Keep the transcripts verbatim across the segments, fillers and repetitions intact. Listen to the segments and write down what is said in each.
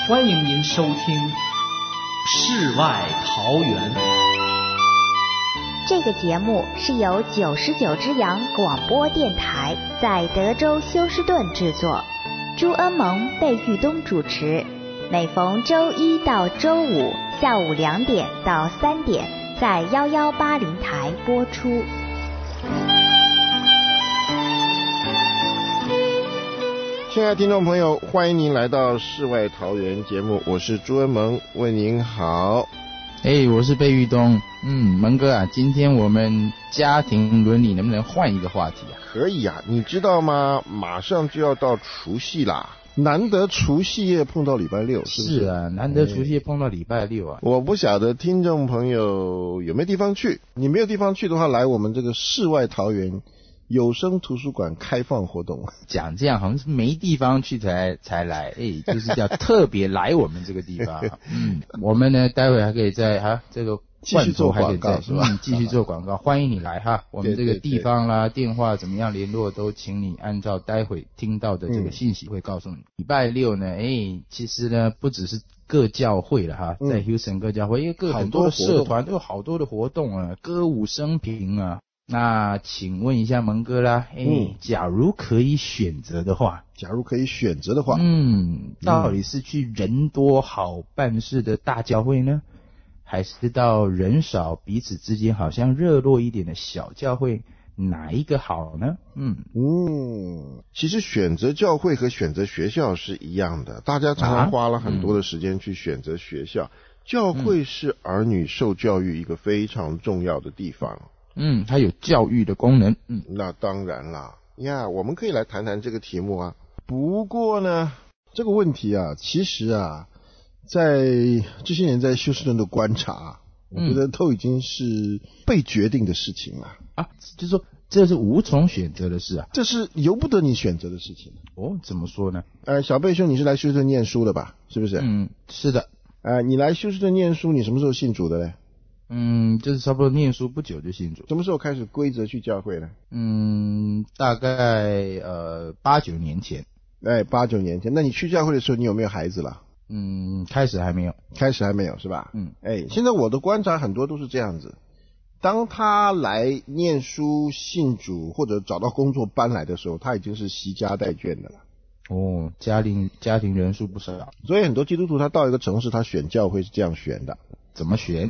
欢迎您收听《世外桃源》。 这个节目是由九十九只羊广播电台在德州休斯顿制作，朱恩蒙、贝玉东主持，每逢周一到周五下午两点到三点在幺幺八零台播出。 亲爱的听众朋友，欢迎您来到《世外桃源》节目，我是朱恩蒙，为您好。 哎、欸，我是贝玉东。嗯，蒙哥啊，今天我们家庭伦理能不能换一个话题啊？ 可以啊，你知道吗？马上就要到除夕啦，难得除夕夜碰到礼拜六，是不是？ 是啊，难得除夕夜碰到礼拜六啊。 我不晓得听众朋友有没有地方去，你没有地方去的话，来我们这个世外桃源有声图书馆开放活动。 讲这样好像是没地方去才才来，哎，就是叫特别来我们这个地方。嗯，我们呢待会还可以在哈这个继续做广告是吧？ 嗯，继续做广告，欢迎你来哈。我们这个地方啦，电话怎么样联络都请你按照待会听到的这个信息会告诉你。礼、嗯、拜六呢，哎，其实呢不只是各教会了哈，在 Houston 各教会，因为各很多的社团都有好多的活动啊，歌舞升平啊。那请问一下蒙哥啦，哎、嗯，假如可以选择的话， 假如可以选择的话， 嗯，到底是去人多好办事的大教会呢，还是到人少彼此之间好像热络一点的小教会，哪一个好呢？嗯嗯，其实选择教会和选择学校是一样的，大家常常花了很多的时间去选择学校，啊嗯、教会是儿女受教育一个非常重要的地方。 嗯，它有教育的功能。嗯， 那当然啦呀，我们可以来谈谈这个题目啊。不过呢，这个问题啊，其实啊，在这些年在休斯顿的观察，我觉得都已经是被决定的事情了、 嗯、啊，就是说这是无从选择的事啊， 这是由不得你选择的事情。 哦，怎么说呢？ 呃，小贝兄，你是来休斯顿念书的吧？是不是？ 嗯，是的。 呃，你来休斯顿念书，你什么时候信主的嘞？ 嗯，就是差不多念书不久就信主。 什么时候开始规则去教会呢？ 嗯，大概呃八九年前。 哎，八九年前。那你去教会的时候，你有没有孩子了？ 嗯，开始还没有。 开始还没有是吧？ 嗯。 哎，现在我的观察很多都是这样子。当他来念书信主或者找到工作搬来的时候，他已经是携家带眷的了。 哦，家庭家庭人数不少。 所以很多基督徒他到一个城市，他选教会是这样选的。 怎么选？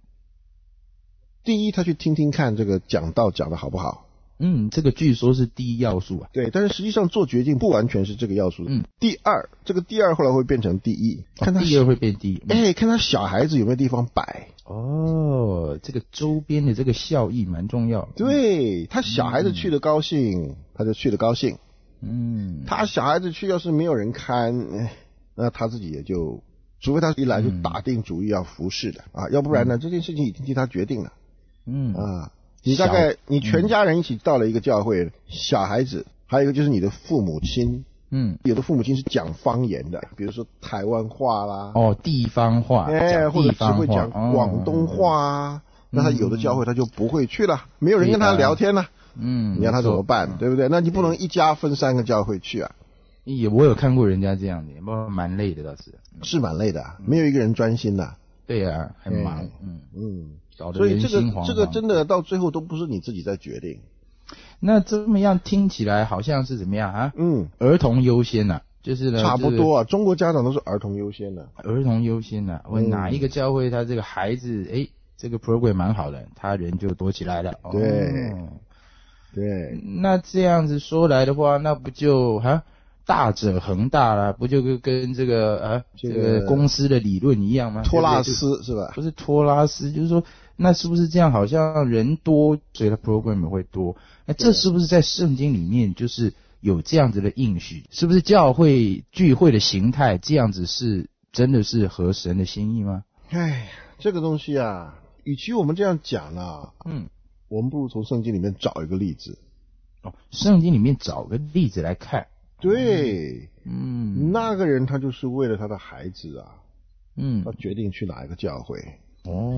第一，他去听听看这个讲道讲的好不好。 嗯，这个据说是第一要素啊。 对，但是实际上做决定不完全是这个要素。嗯。第二，这个第二后来会变成第一， 看他、哦、第二会变第一。 哎、嗯，看他小孩子有没有地方摆。 哦，这个周边的这个效益蛮重要。 对，他小孩子去的高兴，嗯、他就去的高兴。 嗯。 他小孩子去要是没有人看，那他自己也就，除非他一来就打定主意要服侍的、嗯、啊，要不然呢、嗯、这件事情已经替他决定了。 嗯啊，你大概你全家人一起到了一个教会，嗯、小孩子，还有一个就是你的父母亲， 嗯， 有的父母亲是讲方言的，比如说台湾话啦， 哦，地方话， 哎，或者只会讲广东话啊，哦、那他有的教会他就不会去了，嗯、没有人跟他聊天了， 嗯， 你让他怎么办，对不对？那你不能一家分三个教会去啊。 也我有看过人家这样的，不过蛮累的倒是， 是蛮累的、啊，没有一个人专心的、啊。 对啊，很忙，嗯嗯。所以这个这个真的到最后都不是你自己在决定。 那这么样听起来好像是怎么样啊？ 嗯， 儿童优先呐、啊，就是呢， 差不多啊。中国家长都是儿童优先的、啊， 儿童优先呐、啊。问哪一个教会他这个孩子，哎、嗯，这个 program 蛮好的，他人就多起来了。 对， 哦、 对。 那这样子说来的话，那不就哈？大者恒大啦，不就跟跟这个啊这个公司的理论一样吗？ 托拉斯是吧？ 不是托拉斯，就是说，那是不是这样？好像人多，所以它 program 也会多。那这是不是在圣经里面就是有这样子的应许？是不是教会聚会的形态这样子是真的是合神的心意吗？ 哎，这个东西啊，与其我们这样讲啊， 嗯， 我们不如从圣经里面找一个例子。 哦，圣经里面找个例子来看。 对， 嗯， 那个人他就是为了他的孩子啊， 嗯， 他决定去哪一个教会。 哦，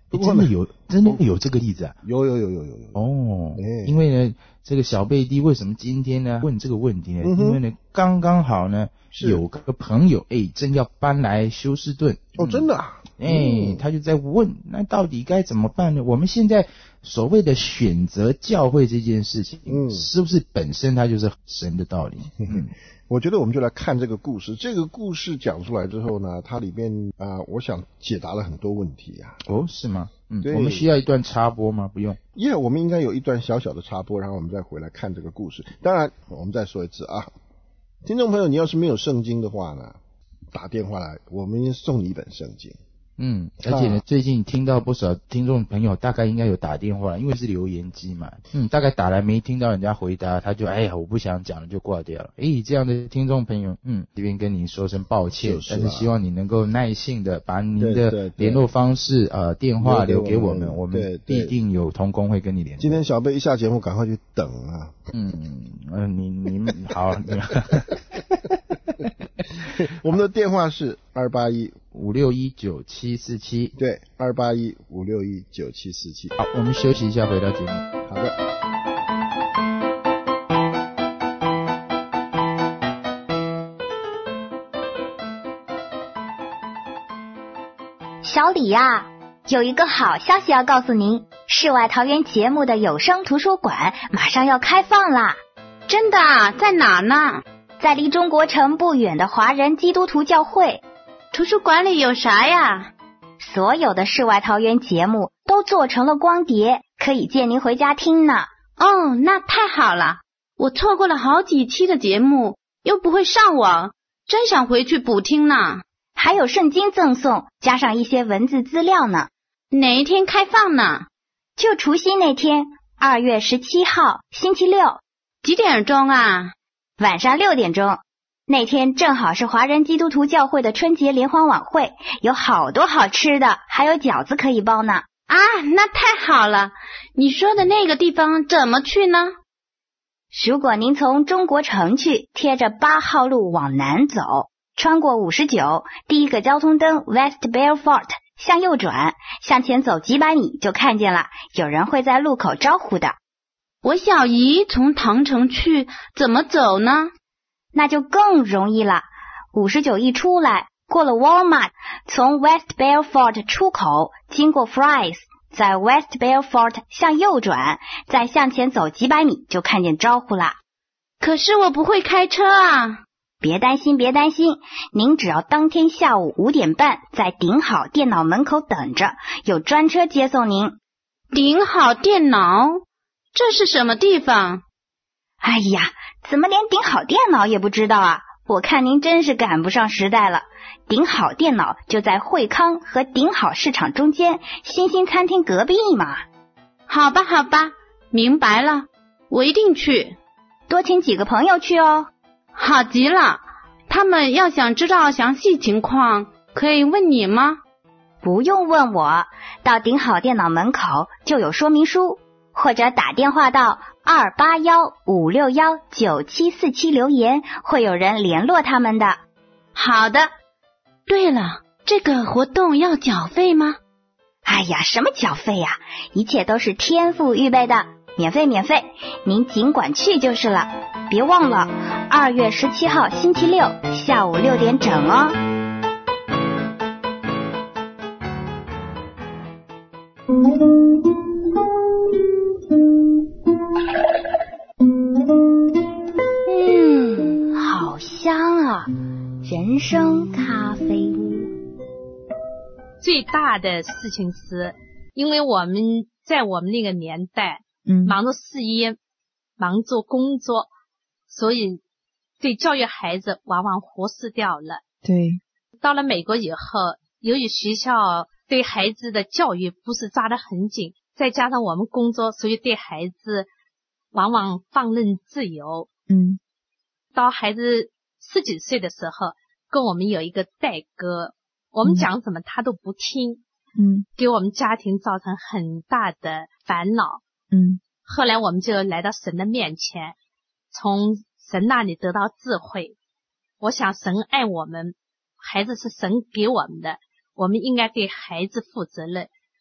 不真的有真的有这个例子啊？ 有有有有有有哦、 欸， 因为呢，这个小贝弟为什么今天呢问这个问题呢？ 嗯、 因为呢，刚刚好呢，有个朋友哎，正要搬来休斯顿。 哦，真的啊？ 哎、嗯，他就在问，那到底该怎么办呢？我们现在所谓的选择教会这件事情，嗯，是不是本身它就是神的道理？嗯， 我觉得我们就来看这个故事。这个故事讲出来之后呢，它里面啊、呃，我想解答了很多问题啊。 哦，是吗？嗯，我们需要一段插播吗？不用。 耶、yeah, 我们应该有一段小小的插播，然后我们再回来看这个故事。当然，我们再说一次啊，听众朋友，你要是没有圣经的话呢，打电话来，我们送你一本圣经。 嗯，而且呢、啊，最近听到不少听众朋友，大概应该有打电话，因为是留言机嘛，嗯，大概打来没听到人家回答，他就哎呀，我不想讲了，就挂掉了。哎，这样的听众朋友，嗯，这边跟您说声抱歉，就是啊、但是希望你能够耐性的把您的联络方式呃电话留给我们，我们必定有同工会跟你联络。 今天小贝一下节目，赶快去等啊。 嗯嗯、呃，你你好。 我们的电话是二八一五六一九七四七， 对，二八一五六一九七四七。 好，我们休息一下，回到节目。 好的。 小李呀、啊，有一个好消息要告诉您，世外桃源节目的有声图书馆马上要开放啦！ 真的？在哪呢？ 在离中国城不远的华人基督徒教会。 图书馆里有啥呀？ 所有的世外桃源节目都做成了光碟，可以借您回家听呢。 哦，那太好了，我错过了好几期的节目，又不会上网，真想回去补听呢。 还有圣经赠送，加上一些文字资料呢。 哪一天开放呢？ 就除夕那天，二月十七号，星期六。 几点钟啊？ 晚上六点钟。那天正好是华人基督徒教会的春节联欢晚会，有好多好吃的，还有饺子可以包呢。 啊，那太好了！你说的那个地方怎么去呢？ 如果您从中国城去，贴着八号路往南走，穿过五十九，第一个交通灯 West Belfort， 向右转，向前走几百米就看见了，有人会在路口招呼的。 我小姨从唐城去，怎么走呢？ 那就更容易了。五十九一出来，过了 Walmart， 从 West Belfort 出口，经过 Fry's， 在 West Belfort 向右转，再向前走几百米就看见招呼啦。 可是我不会开车啊。 别担心别担心，您只要当天下午五点半在顶好电脑门口等着，有专车接送您。 顶好电脑？这是什么地方？ 哎呀，怎么连顶好电脑也不知道啊？我看您真是赶不上时代了。顶好电脑就在惠康和顶好市场中间，新兴餐厅隔壁嘛。 好吧好吧，明白了，我一定去。 多请几个朋友去哦。 好极了，他们要想知道详细情况，可以问你吗？ 不用问我，到顶好电脑门口就有说明书，或者打电话到二八幺五六幺九七四七留言，会有人联络他们的。 好的。对了，这个活动要缴费吗？ 哎呀，什么缴费呀？一切都是天父预备的，免费免费，您尽管去就是了。别忘了，二月十七号星期六下午六点整哦。嗯，好香啊！人生咖啡屋。 最大的事情是，因为我们在我们那个年代， 嗯， 忙着事业，忙着工作，所以对教育孩子往往忽视掉了。 对， 到了美国以后，由于学校对孩子的教育不是抓得很紧，再加上我们工作，所以对孩子往往放任自由。 嗯， 到孩子十几岁的时候，跟我们有一个代沟，我们讲什么他都不听， 嗯， 给我们家庭造成很大的烦恼。 嗯， 后来我们就来到神的面前，从神那里得到智慧。我想神爱我们，孩子是神给我们的，我们应该对孩子负责任。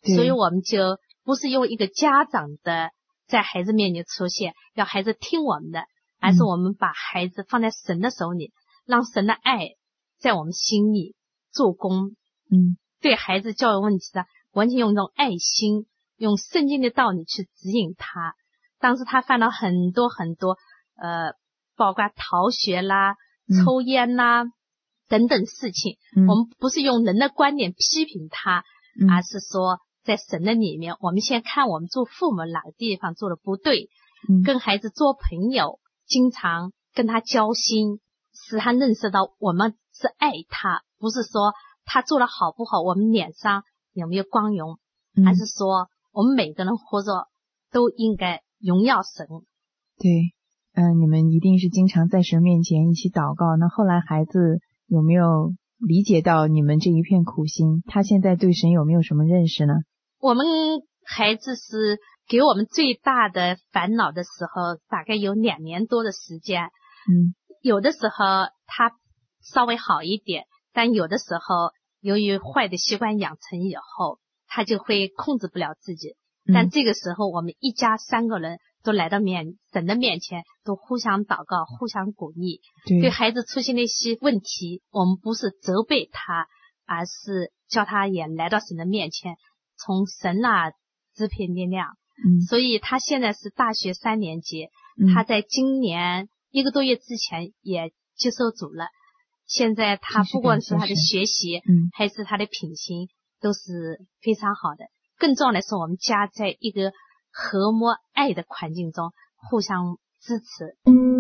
所以我们就不是用一个家长的在孩子面前出现，要孩子听我们的，而是我们把孩子放在神的手里，让神的爱在我们心里做工。 嗯， 对孩子教育问题的，完全用一种爱心，用圣经的道理去指引他。当时他犯了很多很多呃，包括逃学啦、 嗯、 抽烟啦等等事情、嗯、我们不是用人的观点批评他、嗯、而是说在神的里面，我们先看我们做父母哪个地方做的不对、嗯、跟孩子做朋友，经常跟他交心，使他认识到我们是爱他，不是说他做的好不好我们脸上有没有光荣、嗯、而是说我们每个人活着都应该荣耀神。 对，嗯、呃，你们一定是经常在神面前一起祷告。那后来孩子有没有理解到你们这一片苦心？他现在对神有没有什么认识呢？ 我们孩子是给我们最大的烦恼的时候，大概有两年多的时间。 嗯， 有的时候他稍微好一点，但有的时候由于坏的习惯养成以后，他就会控制不了自己。但这个时候我们一家三个人都来到面神的面前，都互相祷告，互相鼓励。对，对孩子出现的一些问题，我们不是责备他，而是叫他也来到神的面前，从神那支配力量。 嗯， 所以他现在是大学三年级、嗯、他在今年一个多月之前也接受主了。现在他不管是他的学习、 嗯、 还是他的品行都是非常好的。更重要的是，我们家在一个和睦爱的环境中互相支持。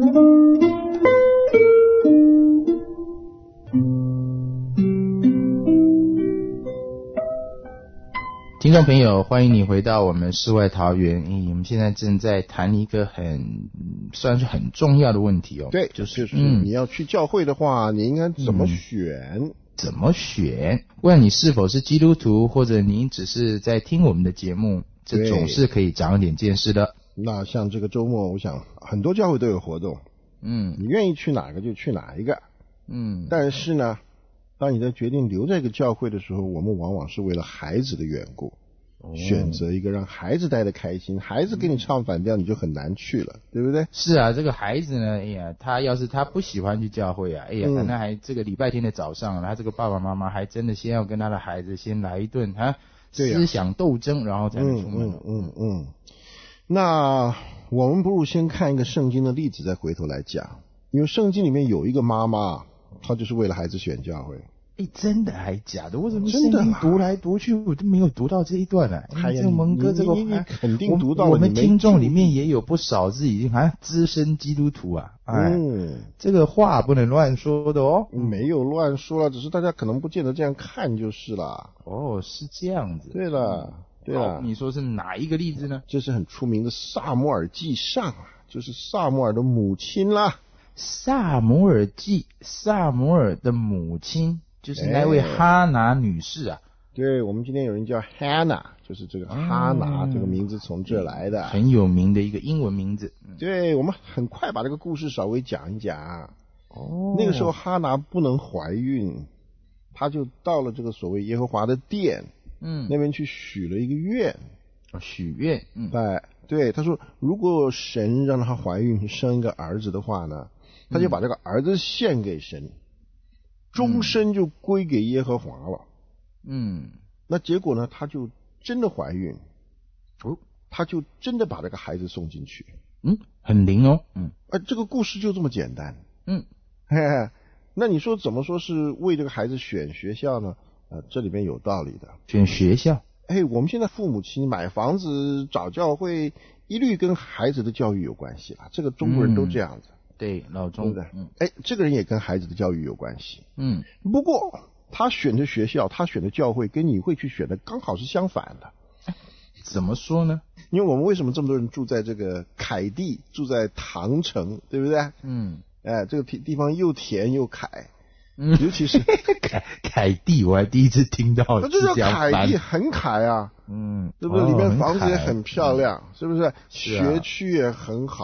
听众朋友，欢迎你回到我们世外桃源。嗯，我们现在正在谈一个很算是很重要的问题哦。 对，就是就是你要去教会的话、嗯、你应该怎么选、嗯怎么选？不管你是否是基督徒，或者你只是在听我们的节目，这总是可以长一点见识的。 那像这个周末，我想很多教会都有活动， 嗯， 你愿意去哪个就去哪一个， 嗯。 但是呢，当你在决定留在一个教会的时候，我们往往是为了孩子的缘故。哦、选择一个让孩子待得开心，孩子给你唱反调，你就很难去了，对不对？ 是啊，这个孩子呢，哎呀，他要是他不喜欢去教会啊，哎呀，可能还这个礼拜天的早上，他这个爸爸妈妈还真的先要跟他的孩子先来一顿啊思想斗争，然后才能出门。 嗯嗯嗯。那我们不如先看一个圣经的例子，再回头来讲，因为圣经里面有一个妈妈，她就是为了孩子选教会。 哎，真的还假的？为什么圣经读来读去我都没有读到这一段呢、啊？哎，这个蒙哥这个你你肯定读到了， 我们听众里面也有不少是已经好像资深基督徒啊。哎，嗯，这个话不能乱说的哦。 没有乱说了，只是大家可能不见得这样看就是了。 哦，是这样子。 对了，对了， 你说是哪一个例子呢？ 这是很出名的撒母耳记上，就是撒母耳的母亲啦。 撒母耳记，撒母耳的母亲。就是那位哈拿女士啊， 对，我们今天有人叫 Hannah， 就是这个哈拿、嗯、这个名字从这来的， 很有名的一个英文名字。 对，我们很快把这个故事稍微讲一讲。哦，那个时候哈拿不能怀孕，她就到了这个所谓耶和华的殿， 嗯， 那边去许了一个愿， 哦、许愿，嗯， 对对，他说如果神让她怀孕生一个儿子的话呢，他就把这个儿子献给神。嗯，终身就归给耶和华了。 嗯， 那结果呢？她就真的怀孕， 哦， 她就真的把这个孩子送进去。 嗯，很灵哦。嗯， 啊，这个故事就这么简单。 嗯， 嘿嘿，那你说怎么说是为这个孩子选学校呢？啊，这里边有道理的。 选学校？ 哎，我们现在父母亲买房子、找教会，一律跟孩子的教育有关系啦。这个中国人都这样子。 嗯，对，老中的，嗯，哎，这个人也跟孩子的教育有关系， 嗯， 不过他选的学校，他选的教会，跟你会去选的刚好是相反的。 怎么说呢？ 因为我们为什么这么多人住在这个凯地，住在唐城，对不对？ 嗯， 哎，这个地地方又甜又凯， 嗯， 尤其是凯凯地，我还第一次听到， 那这叫凯地，很凯啊， 嗯， 对不对？ 哦、 里面房子也很漂亮， 嗯、 是不是？ 是啊、 学区也很好。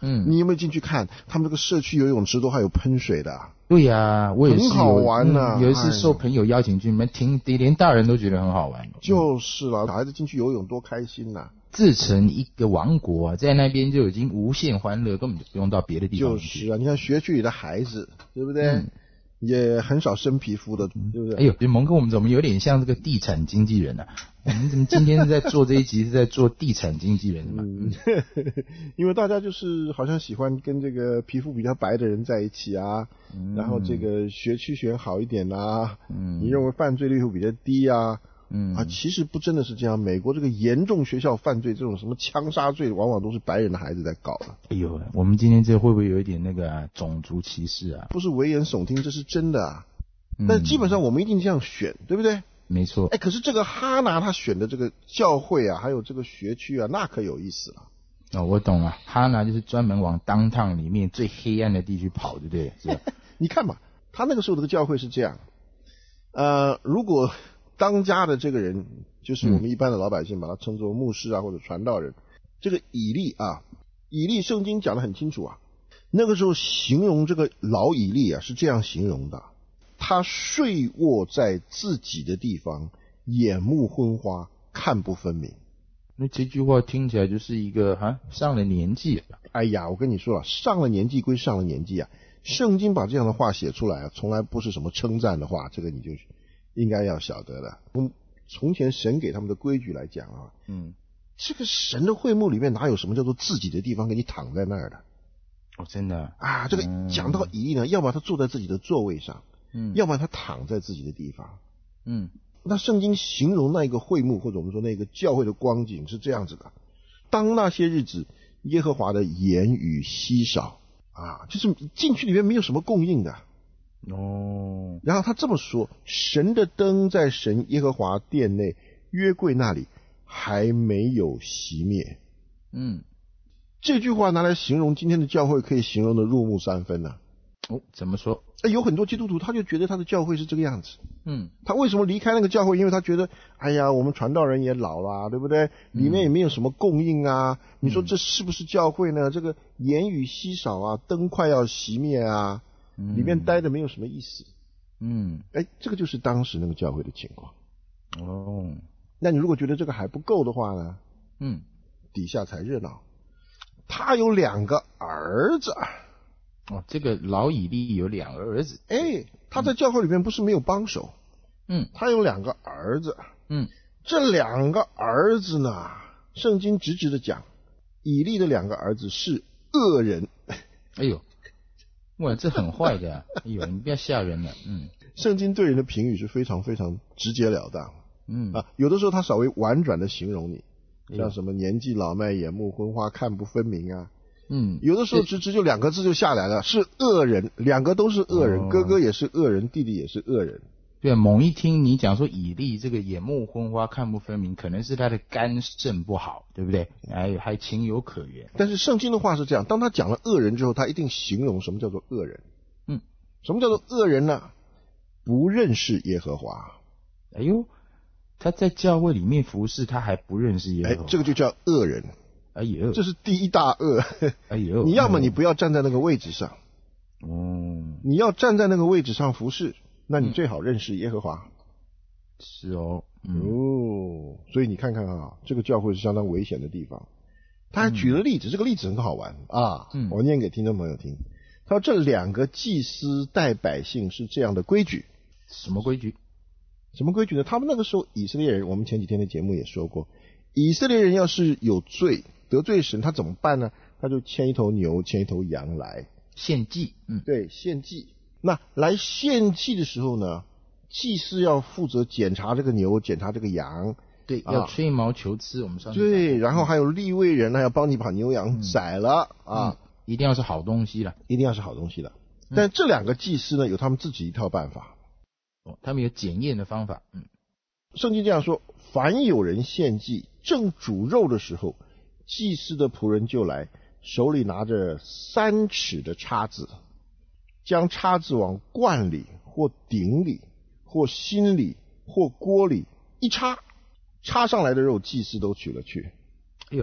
嗯， 你有没有进去看？他们这个社区游泳池都还有喷水的。 对呀、啊，我也是有很好玩呐、啊嗯。有一次受朋友邀请去，你们听，连大人都觉得很好玩。 就是啦，小孩子进去游泳多开心呐、啊！ 自成一个王国啊，在那边就已经无限欢乐，根本就不用到别的地方去。就是啊，你看学区里的孩子，对不对？嗯、也很少生皮肤的，对不对？ 哎呦，蒙哥，我们怎么有点像这个地产经纪人啊？我们怎么今天是在做这一集是在做地产经纪人嘛？ 嗯，因为大家就是好像喜欢跟这个皮肤比较白的人在一起啊，嗯、然后这个学区选好一点啊，嗯，你认为犯罪率会比较低啊？嗯啊，其实不真的是这样。美国这个严重学校犯罪，这种什么枪杀罪，往往都是白人的孩子在搞的。 哎呦，我们今天这会不会有一点那个、啊、种族歧视啊？ 不是危言耸听，这是真的啊。嗯、但基本上我们一定这样选，对不对？ 没错。 哎，可是这个哈拿他选的这个教会啊，还有这个学区啊，那可有意思了。 哦，我懂了，哈拿就是专门往downtown里面最黑暗的地区跑，对不对？是吧？ 你看嘛，他那个时候这个教会是这样，呃，如果当家的这个人，就是我们一般的老百姓，把他称作牧师啊或者传道人。这个以利啊，以利圣经讲得很清楚啊。那个时候形容这个老以利啊是这样形容的：他睡卧在自己的地方，眼目昏花，看不分明。 那这句话听起来就是一个啊上了年纪了。 哎呀，我跟你说了，上了年纪归上了年纪啊，圣经把这样的话写出来啊，从来不是什么称赞的话，这个你就应该要晓得的。从从前神给他们的规矩来讲啊，嗯，这个神的会幕里面哪有什么叫做自己的地方给你躺在那儿的？ 哦，真的啊，这个讲到以利呢，要么他坐在自己的座位上，嗯，要么他躺在自己的地方，嗯。那圣经形容那一个会幕，或者我们说那个教会的光景是这样子的：当那些日子，耶和华的言语稀少啊，就是进去里面没有什么供应的。哦，然后他这么说：神的灯在神耶和华殿内约柜那里还没有熄灭。嗯，这句话拿来形容今天的教会，可以形容的入木三分啊。 哦，怎么说？ 有很多基督徒他就觉得他的教会是这个样子。嗯，他为什么离开那个教会？因为他觉得，哎呀，我们传道人也老了，对不对？里面也没有什么供应啊。嗯、你说这是不是教会呢？这个言语稀少啊，灯快要熄灭啊，嗯、里面待着没有什么意思。嗯，哎，这个就是当时那个教会的情况。哦，那你如果觉得这个还不够的话呢？嗯，底下才热闹。他有两个儿子。 哦，这个老以利有两个儿子。 哎，他在教会里面不是没有帮手。嗯，他有两个儿子。嗯，这两个儿子呢，圣经直直的讲，以利的两个儿子是恶人。 哎呦，哇，这很坏的啊！哎呦，你不要吓人了。嗯， 圣经对人的评语是非常非常直截了当。嗯啊，有的时候他稍微婉转的形容你，像什么年纪老迈、眼目昏花、看不分明啊。嗯，有的时候直直就两个字就下来了，是恶人，两个都是恶人，哦、哥哥也是恶人，弟弟也是恶人。 对啊，猛一听你讲说以利这个眼目昏花、看不分明，可能是他的肝肾不好，对不对？还还情有可原。 但是圣经的话是这样，当他讲了恶人之后，他一定形容什么叫做恶人。嗯，什么叫做恶人呢？不认识耶和华。 哎呦，他在教会里面服侍，他还不认识耶和华， 哎，这个就叫恶人。 哎呦， 这是第一大恶。哎呦，你要么你不要站在那个位置上，哦，你要站在那个位置上服侍，那你最好认识耶和华。 是哦， 嗯、哦，所以你看看啊，这个教会是相当危险的地方。他还举了例子，嗯、这个例子很好玩啊，嗯、我念给听众朋友听。他说这两个祭司带百姓是这样的规矩。 什么规矩？ 什么规矩呢？他们那个时候以色列人，我们前几天的节目也说过，以色列人要是有罪得罪神，他怎么办呢？他就牵一头牛，牵一头羊来献祭。嗯， 对，献祭。那来献祭的时候呢，祭司要负责检查这个牛，检查这个羊。 对，啊、要吹毛求疵。我们上次对，然后还有利未人呢，要帮你把牛羊宰了、嗯、啊、 嗯，一定要是好东西了， 一定要是好东西了。嗯、但这两个祭司呢，有他们自己一套办法。 哦，他们有检验的方法。嗯， 圣经这样说：凡有人献祭，正煮肉的时候，祭司的仆人就来，手里拿着三尺的叉子，将叉子往罐里或鼎里或心里或锅里一插，插上来的肉祭司都取了去。 哎呦，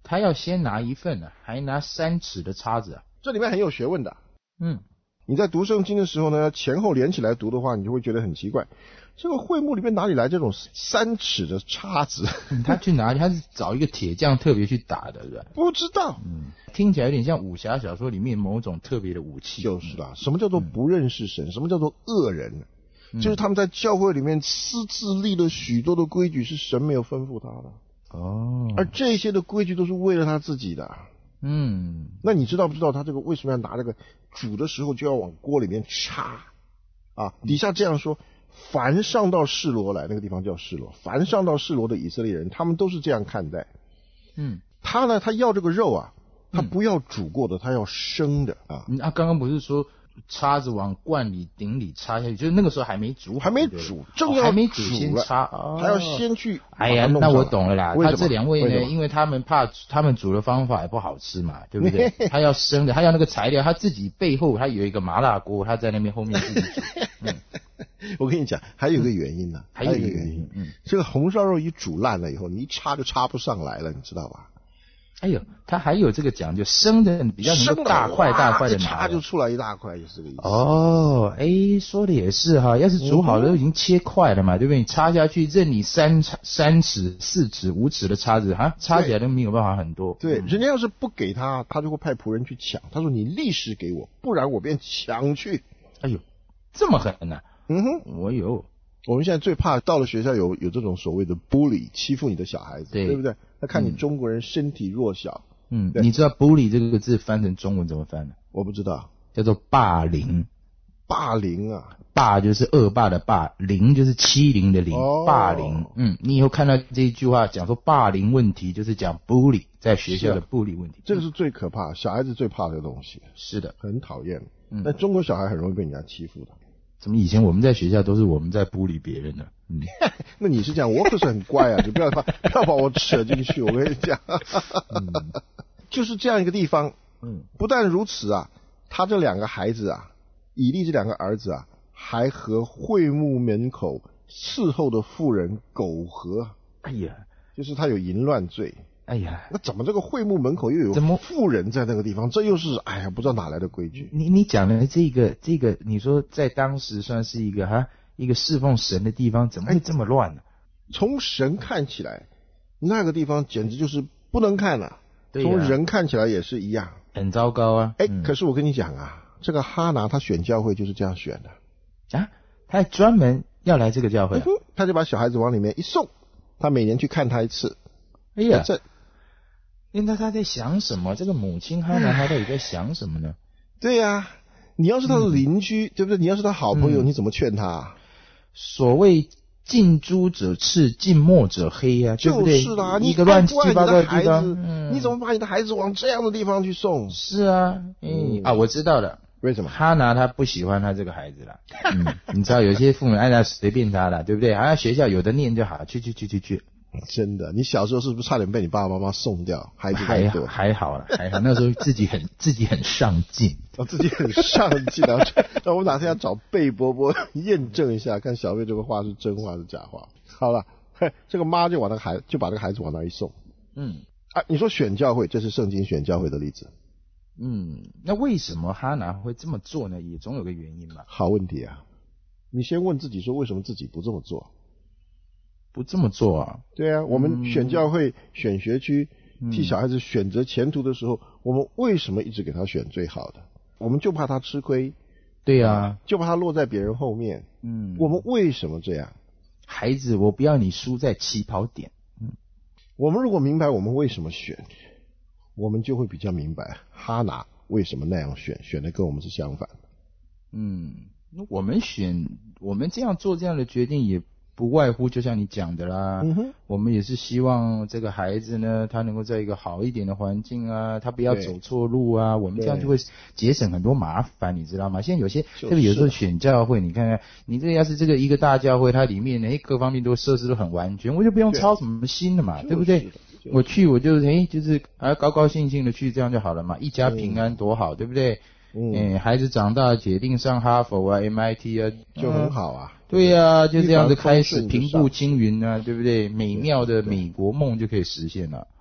他要先拿一份啊，还拿三尺的叉子啊， 这里面很有学问的。 嗯， 你在读圣经的时候呢，前后连起来读的话，你就会觉得很奇怪，这个会幕里面哪里来这种三尺的叉子？ 他去哪里？他是找一个铁匠特别去打的，是吧？ 不知道。 嗯，听起来有点像武侠小说里面某种特别的武器。 就是啦，什么叫做不认识神？嗯、什么叫做恶人？嗯、就是他们在教会里面私自立了许多的规矩，是神没有吩咐他的。 哦， 而这些的规矩都是为了他自己的。 嗯， 那你知道不知道他这个为什么要拿这个煮的时候就要往锅里面插啊？底下这样说，凡上到示罗来，那个地方叫示罗，凡上到示罗的以色列人，他们都是这样看待。 嗯， 他呢，他要这个肉啊，他不要煮过的，他要生的啊。 嗯、啊，刚刚不是说叉子往罐里鼎里插下去，就是那个时候还没煮好， 还没煮，正要哦、还没煮煮先插，哦、 还要先去。 哎呀，那我懂了啦。他这两位呢， 为因为他们怕他们煮的方法也不好吃嘛，对不对？他要生的，他要那个材料，他自己背后他有一个麻辣锅，他在那边后面自己煮。嗯， 我跟你讲，还有一个原因呢、啊， 还有一个原因， 嗯， 这个红烧肉一煮烂了以后，你一插就插不上来了，你知道吧？ 哎呦，它还有这个讲究，生的比较能够大块大块的拿， 插就出来一大块，就是这个意思。 哦，哎，说的也是哈，要是煮好了都已经切块了嘛，嗯、对不对？你插下去，任你三三尺、四尺、五尺的叉子，哈，插起来都没有办法很多。 对， 嗯、 人家要是不给他，他就会派仆人去抢。他说：“你立时给我，不然我便抢去。” 哎呦，这么狠呐、啊！ 嗯哼， 我有。 我们现在最怕到了学校有有这种所谓的 bully 欺负你的小孩子， 对， 对不对？他看你中国人身体弱小。 嗯，你知道 bully 这个字翻成中文怎么翻呢？ 我不知道， 叫做霸凌。 霸凌啊， 霸就是恶霸的霸，凌就是欺凌的凌，哦、霸凌。嗯，你以后看到这一句话讲说霸凌问题，就是讲 bully 在学校的 bully 问题， 这个是最可怕，小孩子最怕的东西。 是的， 很讨厌。 嗯， 但中国小孩很容易被人家欺负的。 怎么以前我们在学校都是我们在bully别人的？嗯， 那你是这样，我可是很乖啊，你不要把不要把我扯进去，我跟你讲。嗯，就是这样一个地方。 嗯， 不但如此啊，他这两个孩子啊，以利这两个儿子啊，还和会幕门口伺候的妇人苟合。 哎呀， 就是他有淫乱罪。 哎呀， 那怎么这个会幕门口又有怎么妇人在那个地方？这又是哎呀，不知道哪来的规矩。 你你讲的这个这个，你说在当时算是一个哈一个侍奉神的地方，怎么会这么乱呢？ 从神看起来，那个地方简直就是不能看了、啊。 对啊， 从人看起来也是一样， 很糟糕啊。 哎、嗯，可是我跟你讲啊，这个哈拿他选教会就是这样选的啊，他还专门要来这个教会、啊嗯，他就把小孩子往里面一送，他每年去看他一次。 哎呀，这。那他在想什么？这个母亲哈拿他到底在想什么呢？ 对呀、啊，你要是他的邻居，嗯、对不对？你要是他好朋友，嗯、你怎么劝他、啊？ 所谓近朱者赤，近墨者黑呀、啊，对不对？ 就是啦， 一个乱七八糟的地方， 嗯、你怎么把你的孩子往这样的地方去送？ 是啊，嗯啊，我知道了。 为什么？ 哈拿他不喜欢他这个孩子了。嗯，你知道有些父母爱他随便他了，对不对？好像学校有的念就好，去去去去去。 真的，你小时候是不是差点被你爸爸妈妈送掉？孩子还好还好了，还好那时候自己很自己很上进， 哦，自己很上进啊！那我们哪天要找贝伯伯验证一下，看小贝这个话是真话是假话。好了，这个妈就往那个孩就把这个孩子往那一送。 嗯啊，你说选教会，这是圣经选教会的例子。 嗯，那为什么哈拿会这么做呢？也总有个原因吧。 好问题啊！你先问自己说，为什么自己不这么做？ 不这么做啊？ 对啊，我们选教会、嗯、选学区，替小孩子选择前途的时候、嗯，我们为什么一直给他选最好的？我们就怕他吃亏。 对啊， 就怕他落在别人后面。 嗯， 我们为什么这样？ 孩子，我不要你输在起跑点。 嗯，我们如果明白我们为什么选，我们就会比较明白哈拿为什么那样选，选的跟我们是相反的。 嗯，那我们选，我们这样做这样的决定也不外乎就像你讲的啦， 嗯哼， 我们也是希望这个孩子呢，他能够在一个好一点的环境啊，他不要走错路啊，我们这样就会节省很多麻烦，你知道吗？现在有些，特别有时候选教会，你看看，你这要是这个一个大教会，它里面呢，各方面都设施都很完全，我就不用操什么心了嘛， 对, 对不对？我去我就哎就是啊高高兴兴的去，这样就好了嘛，一家平安多好，嗯、对不对？嗯、欸，孩子长大决定上哈佛啊 M I T 啊， 就很好啊。 对呀、啊，就这样子开始平步青云啊，对不对？美妙的美国梦就可以实现了。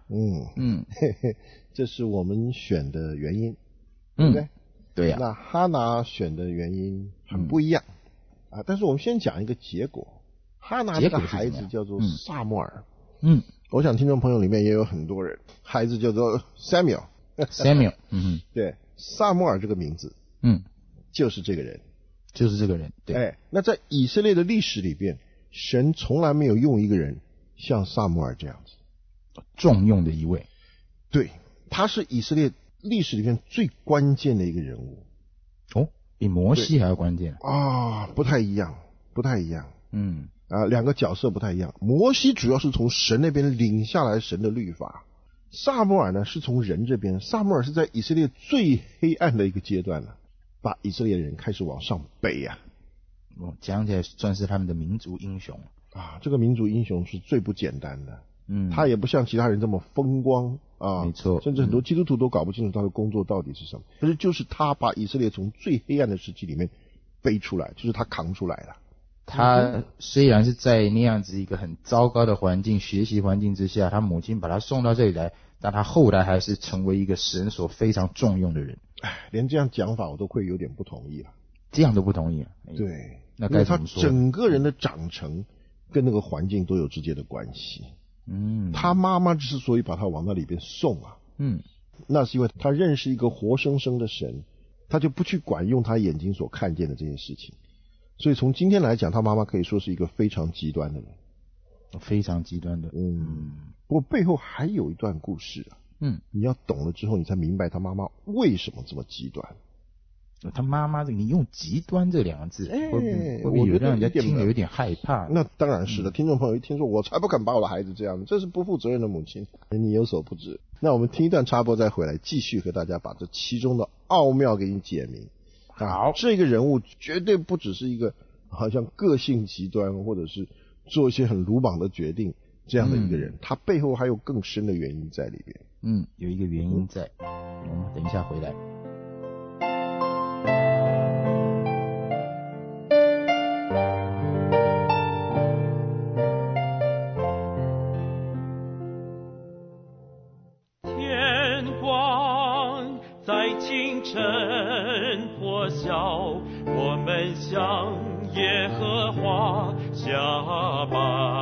嗯嗯，嘿嘿，这是我们选的原因， 对不对？嗯、 对呀、啊。 那哈拿选的原因很不一样、嗯、啊，但是我们先讲一个结果。哈拿这个孩子叫做撒母耳， 嗯， 我想听众朋友里面也有很多人，孩子叫做 Samuel，Samuel， 嗯， 对，撒母耳这个名字， 嗯， 就是这个人， 就是这个人，对。 哎，那在以色列的历史里边，神从来没有用一个人像撒母耳这样子， 重用的一位， 对，他是以色列历史里面最关键的一个人物， 哦，比摩西还要关键啊，不太一样，不太一样， 嗯。 啊，两个角色不太一样。摩西主要是从神那边领下来神的律法，撒母耳呢是从人这边。撒母耳是在以色列最黑暗的一个阶段了，把以色列人开始往上背呀、 啊。哦，讲起来算是他们的民族英雄啊。这个民族英雄是最不简单的， 嗯， 他也不像其他人这么风光啊， 没错， 甚至很多基督徒都搞不清楚他的工作到底是什么。可是就是他把以色列从最黑暗的时期里面背出来，就是他扛出来了。 他虽然是在那样子一个很糟糕的环境、学习环境之下，他母亲把他送到这里来，但他后来还是成为一个神所非常重用的人。 哎，连这样讲法我都会有点不同意了。 这样都不同意啊？ 对， 那该怎么说？ 因为他整个人的长成跟那个环境都有直接的关系。 嗯， 他妈妈之所以把他往那里边送啊， 嗯， 那是因为他认识一个活生生的神，他就不去管用他眼睛所看见的这些事情。所以从今天来讲，他妈妈可以说是一个非常极端的人， 非常极端的。 嗯，不过背后还有一段故事啊。 嗯， 你要懂了之后，你才明白他妈妈为什么这么极端。 他妈妈这个，你用极端这两个字，哎，会不会让人家听了有点害怕？ 那当然是的，嗯、听众朋友一听说，我才不肯把我的孩子这样，这是不负责任的母亲，你有所不知。那我们听一段插播再回来，继续和大家把这其中的奥妙给你解明。好，这个人物绝对不只是一个好像个性极端，或者是做一些很鲁莽的决定这样的一个人，嗯、他背后还有更深的原因在里边。 嗯，有一个原因在。我们等一下回来。 天光在清晨破晓，我们向耶和华下拜，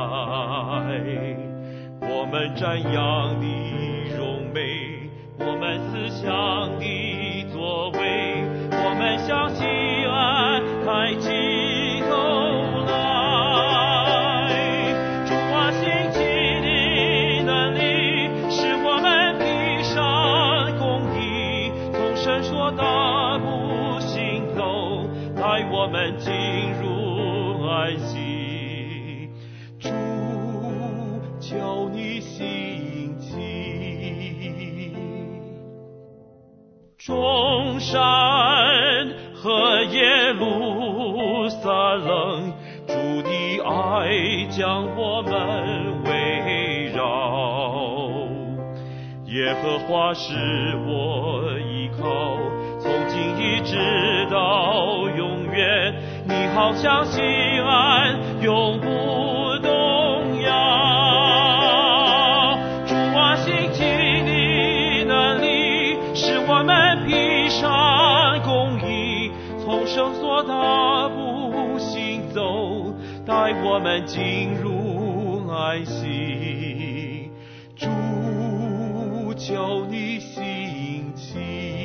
我们瞻仰你荣美，我们思想你作为，我们向西安抬起头来。主啊，兴起你能力，使我们披上公义，从神说大步行走，带我们进入安息。主，求你兴起，众山和耶路撒冷，主的爱将我们围绕。耶和华是我依靠，从今一直到永远，你好像西安永不动摇。主啊，兴起你能力，使我们披上公义，从圣所大步行走，带我们进入安息。主，求你兴起。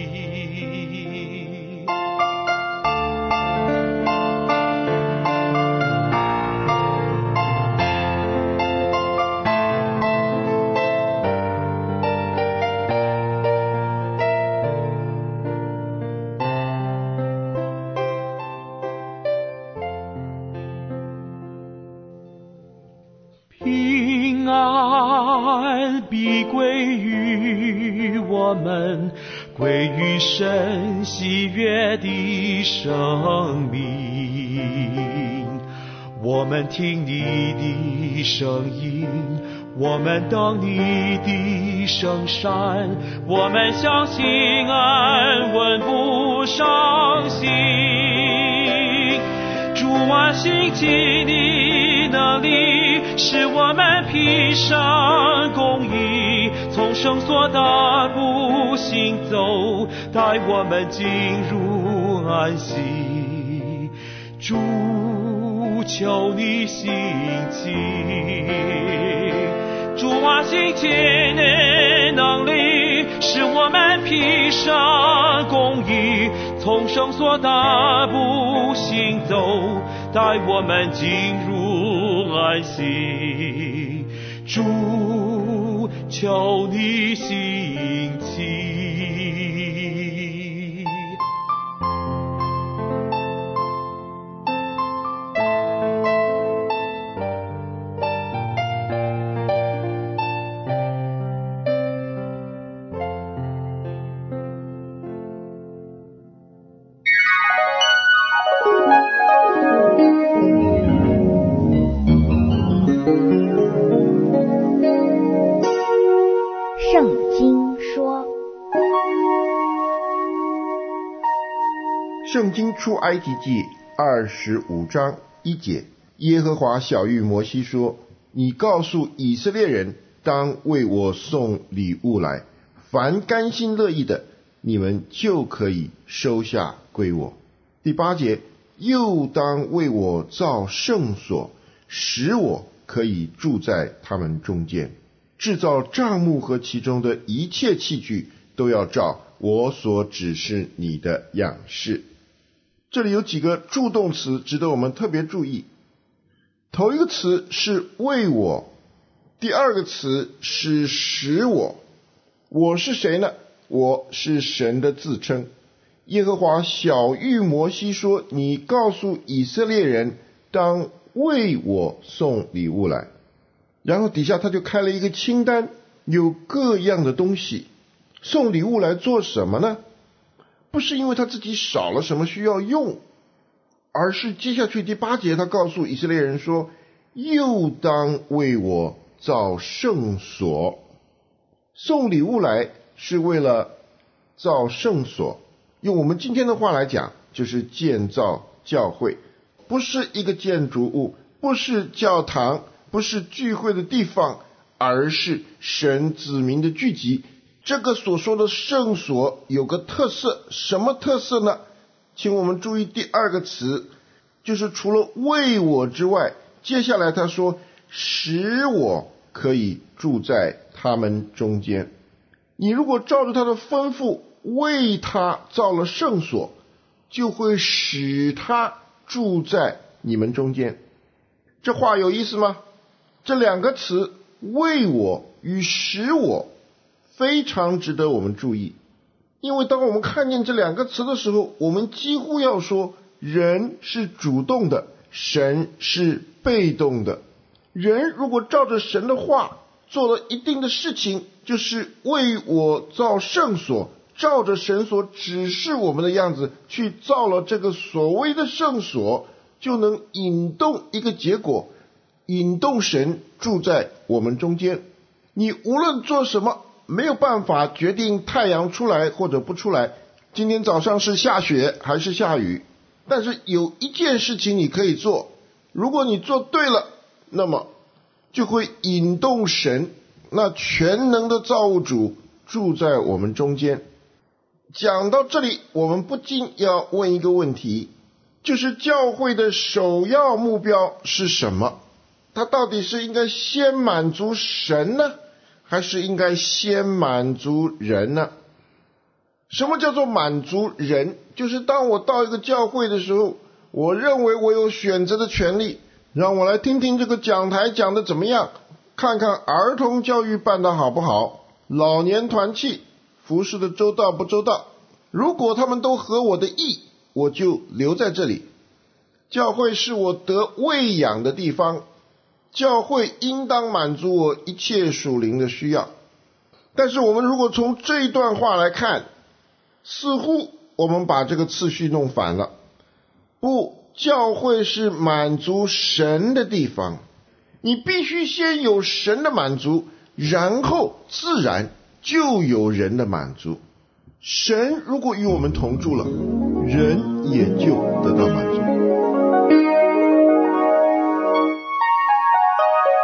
平安必归于我们，归于神喜悦的生命。我们听你的声音，我们当你的圣山，我们相信安稳不伤心。主啊，兴起你能力， 使我们披上公义，从圣所大步行走，带我们进入安息。主，求你兴起，主啊，兴起你能力，使我们披上公义，从圣所大步行走，带我们进入安息。主，求你兴起。 圣经出埃及记二十五章一节，耶和华晓谕摩西说，你告诉以色列人，当为我送礼物来，凡甘心乐意的，你们就可以收下归我。第八节，又当为我造圣所，使我可以住在他们中间。制造帐幕和其中的一切器具，都要照我所指示你的样式。这里有几个助动词值得我们特别注意。头一个词是为我，第二个词是使我。我是谁呢？我是神的自称。耶和华晓谕摩西说，你告诉以色列人，当为我送礼物来。然后底下他就开了一个清单，有各样的东西。送礼物来做什么呢？不是因为他自己少了什么需要用，而是接下去第八节他告诉以色列人说，又当为我造圣所。送礼物来是为了造圣所，用我们今天的话来讲，就是建造教会，不是一个建筑物，不是教堂，不是聚会的地方，而是神子民的聚集。这个所说的圣所有个特色，什么特色呢？请我们注意第二个词，就是除了为我之外，接下来他说，使我可以住在他们中间。你如果照着他的吩咐为他造了圣所，就会使他住在你们中间。这话有意思吗？这两个词，为我与使我，非常值得我们注意。因为当我们看见这两个词的时候，我们几乎要说，人是主动的，神是被动的。人如果照着神的话做了一定的事情，就是为我造圣所，照着神所指示我们的样子去造了这个所谓的圣所，就能引动一个结果，引动神住在我们中间。你无论做什么，没有办法决定太阳出来或者不出来，今天早上是下雪还是下雨，但是有一件事情你可以做，如果你做对了，那么就会引动神，那全能的造物主住在我们中间。讲到这里，我们不禁要问一个问题，就是教会的首要目标是什么？它到底是应该先满足神呢，还是应该先满足人呢？什么叫做满足人？就是当我到一个教会的时候，我认为我有选择的权利，让我来听听这个讲台讲的怎么样，看看儿童教育办得好不好，老年团契服侍的周到不周到。如果他们都合我的意，我就留在这里。教会是我得喂养的地方，教会应当满足我一切属灵的需要。但是我们如果从这一段话来看，似乎我们把这个次序弄反了。不，教会是满足神的地方，你必须先有神的满足，然后自然就有人的满足。神如果与我们同住了，人也就得到满足。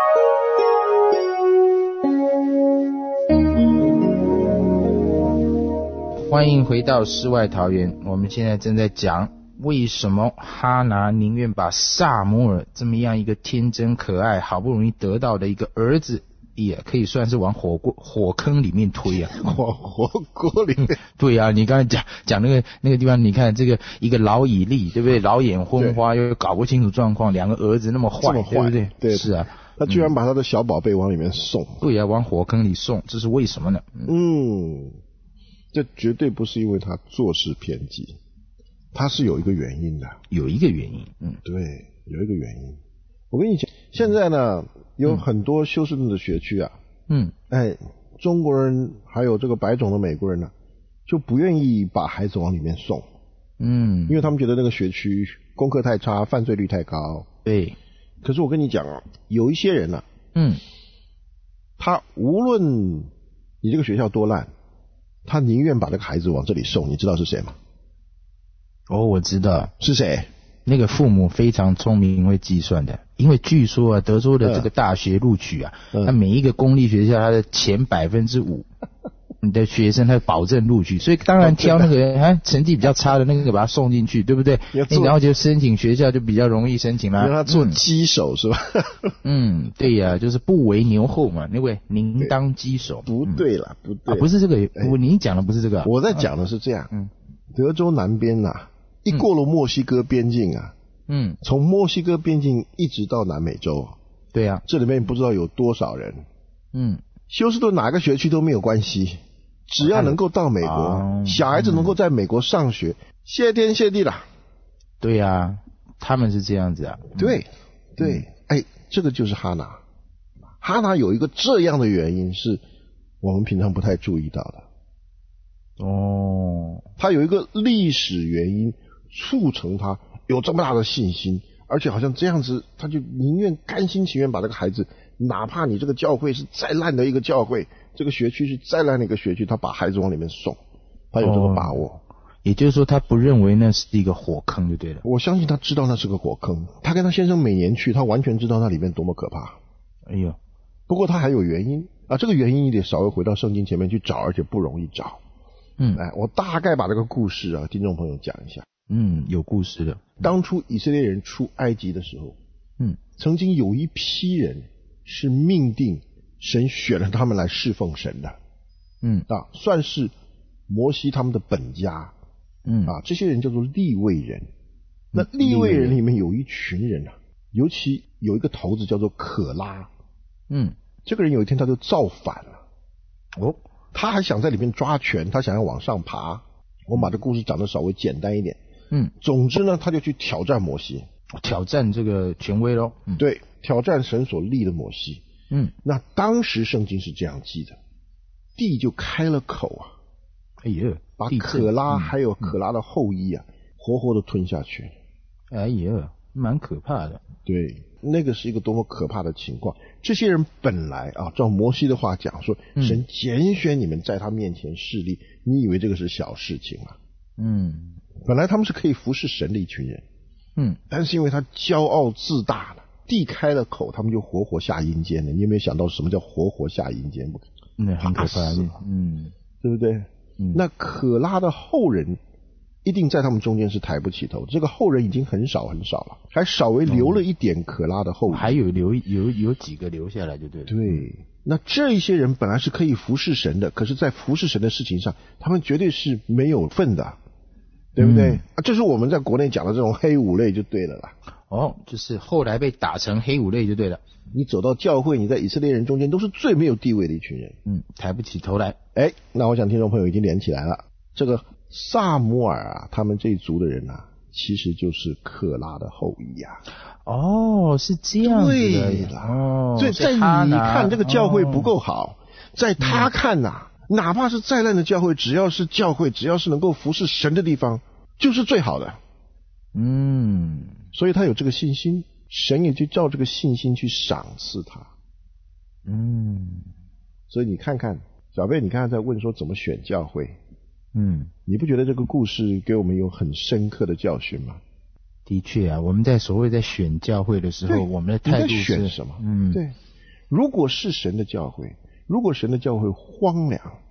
欢迎回到世外桃源。我们现在正在讲为什么哈拿宁愿把萨摩尔这么样一个天真可爱好不容易得到的一个儿子，也可以算是往火锅火坑里面推啊， 火火锅里面。 对啊，你刚才讲讲那个那个地方，你看这个一个老以利，对不对？老眼昏花又搞不清楚状况，两个儿子那么坏，对不对？ 对， 是啊。 他居然把他的小宝贝往里面送。 嗯、对啊，往火坑里送，这是为什么呢？ 嗯，这绝对不是因为他做事偏激，他是有一个原因的。 有一个原因，嗯， 对，有一个原因。我跟你讲，现在呢，有很多休斯顿的学区啊，嗯，哎，中国人还有这个白种的美国人呢，就不愿意把孩子往里面送，嗯，因为他们觉得那个学区功课太差，犯罪率太高。 对。 可是我跟你讲啊，有一些人呢、啊，嗯，他无论你这个学校多烂，他宁愿把这个孩子往这里送。你知道是谁吗？ 哦，我知道是谁。 那个父母非常聪明，会计算的。因为据说啊，德州的这个大学录取啊，嗯、他每一个公立学校，他的前百分之五你的学生，他保证录取，所以当然挑那个啊成绩比较差的那个把他送进去，对不对？然后就申请学校就比较容易申请啦。 让他做鸡手、嗯、是吧？ 嗯，对呀、啊，就是不为牛后嘛，那位宁当鸡手。 不对啦，不对、 啊，不是这个，我、哎、你讲的不是这个、啊， 我在讲的是这样。嗯，德州南边呐、啊，一过了墨西哥边境啊。嗯，从墨西哥边境一直到南美洲， 对呀、啊， 这里面不知道有多少人。嗯，休斯顿哪个学区都没有关系，只要能够到美国，啊、小孩子能够在美国上学，嗯、谢天谢地了。 对呀、啊，他们是这样子啊。 对，对，嗯、哎，这个就是哈拿。哈拿有一个这样的原因是我们平常不太注意到的。哦，他有一个历史原因促成他有这么大的信心，而且好像这样子，他就宁愿甘心情愿把这个孩子，哪怕你这个教会是再烂的一个教会，这个学区是再烂的一个学区，他把孩子往里面送，他有这个把握。 哦、也就是说，他不认为那是一个火坑就对了。 我相信他知道那是个火坑，他跟他先生每年去，他完全知道那里面多么可怕。 哎呦， 不过他还有原因啊，这个原因你得稍微回到圣经前面去找，而且不容易找。嗯，哎，我大概把这个故事啊，听众朋友讲一下。 嗯，有故事的。 当初以色列人出埃及的时候，嗯，曾经有一批人是命定神选了他们来侍奉神的，嗯啊，算是摩西他们的本家，嗯啊，这些人叫做利未人。那利未人里面有一群人啊，尤其有一个头子叫做可拉，嗯，这个人有一天他就造反了，哦，他还想在里面抓权，他想要往上爬。我们把这故事讲得稍微简单一点。嗯，总之呢，他就去挑战摩西， 挑战这个权威咯。 嗯、对，挑战神所立的摩西。嗯，那当时圣经是这样记的，地就开了口啊， 哎呀， 把可拉还有可拉的后裔啊，嗯、活活的吞下去。 哎呀，蛮可怕的。 对，那个是一个多么可怕的情况。这些人本来啊，照摩西的话讲说，嗯、神拣选你们在他面前侍立，你以为这个是小事情啊？嗯。本来他们是可以服侍神的一群人，嗯，但是因为他骄傲自大了，地开了口，他们就活活下阴间了。你有没有想到什么叫活活下阴间？ 那很可怕， 嗯，对不对？嗯、那可拉的后人一定在他们中间是抬不起头，这个后人已经很少很少了，还稍微留了一点可拉的后人， 嗯、还有留有有几个留下来就对了。 对，那这一些人本来是可以服侍神的，可是在服侍神的事情上，他们绝对是没有份的。对不对？嗯、啊，这是我们在国内讲的这种黑五类就对了啦。 哦，就是后来被打成黑五类就对了。 你走到教会，你在以色列人中间都是最没有地位的一群人， 嗯，抬不起头来。 哎，那我想听众朋友已经连起来了。这个萨摩尔啊，他们这一族的人啊，其实就是可拉的后裔啊。 哦，是这样子的。 对了，哦，所以在你看这个教会不够好，哦、在他看呐、啊。嗯，哪怕是再烂的教会，只要是教会，只要是能够服侍神的地方，就是最好的。嗯，所以他有这个信心，神也就照这个信心去赏赐他。嗯，所以你看看，小贝，你刚才在问说怎么选教会，嗯，你不觉得这个故事给我们有很深刻的教训吗？ 的确啊，我们在所谓在选教会的时候，我们的态度是你在选什么？嗯，对，如果是神的教会。如果神的教会荒凉，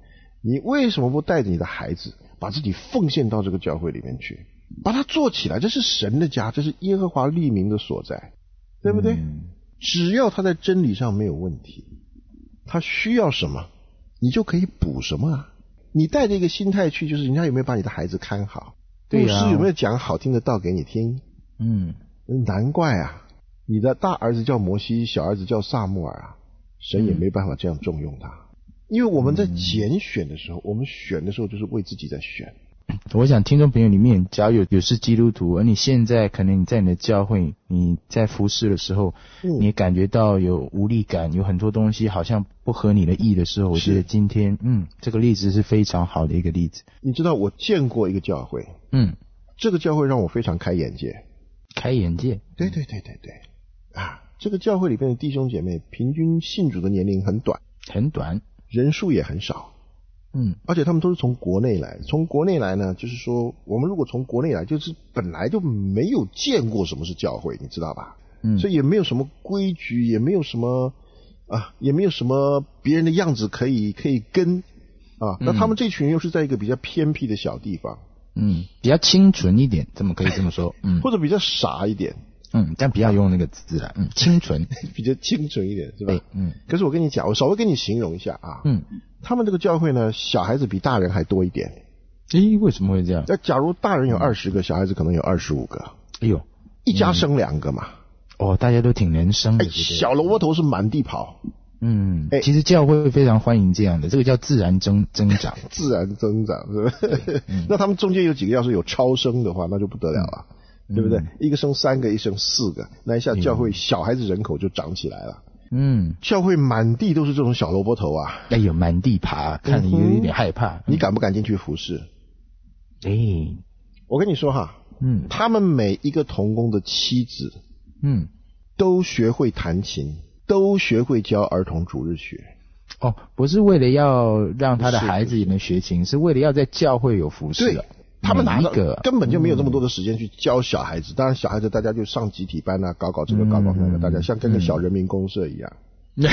你为什么不带着你的孩子，把自己奉献到这个教会里面去，把它做起来？这是神的家，这是耶和华立名的所在，对不对？嗯、只要他在真理上没有问题，他需要什么，你就可以补什么啊。你带着一个心态去，就是人家有没有把你的孩子看好，牧师、啊、有没有讲好听的道给你听。嗯，难怪啊，你的大儿子叫摩西，小儿子叫撒母耳啊，神也没办法这样重用他。因为我们在拣选的时候、嗯、我们选的时候就是为自己在选。 我想听众朋友里面，假如有有是基督徒，而你现在可能你在你的教会，你在服侍的时候、嗯、你也感觉到有无力感，有很多东西好像不合你的意的时候，我觉得今天嗯这个例子是非常好的一个例子。 你知道我见过一个教会，嗯，这个教会让我非常开眼界。 开眼界？ 对对对对对啊，这个教会里面的弟兄姐妹平均信主的年龄很短， 很短， 人数也很少。嗯，而且他们都是从国内来，从国内来呢，就是说我们如果从国内来，就是本来就没有见过什么是教会，你知道吧？嗯，所以也没有什么规矩，也没有什么啊，也没有什么别人的样子可以可以跟啊。那他们这群人又是在一个比较偏僻的小地方， 嗯，比较清纯一点，这么可以这么说，嗯， 或者比较傻一点。 嗯，但不要用那个字了，嗯，清纯， 比较清纯一点，是吧？对，嗯。可是我跟你讲，我稍微跟你形容一下啊，嗯，他们这个教会呢，小孩子比大人还多一点。 诶，为什么会这样？ 那假如大人有二十个，小孩子可能有二十五个。 哎呦， 一家生两个嘛。 嗯、哦，大家都挺能生的。哎， 小萝卜头是满地跑。 嗯，哎，其实教会非常欢迎这样的，这个叫自然增增长。 自然增长，是吧？嗯、那他们中间有几个要是有超生的话，那就不得了了。嗯对不对、嗯？一个生三个，一生四个，那一下教会小孩子人口就长起来了。嗯，教会满地都是这种小萝卜头啊！ 哎呦，满地爬，看着有一点害怕。嗯、 你敢不敢进去服侍？ 哎， 我跟你说哈，嗯，他们每一个同工的妻子，嗯，都学会弹琴，都学会教儿童主日学。 哦，不是为了要让他的孩子也能学琴，是, 是为了要在教会有服侍。 他们哪一个根本就没有这么多的时间去教小孩子，当然小孩子大家就上集体班啊，搞搞这个搞搞那个，大家像跟个小人民公社一样。嗯、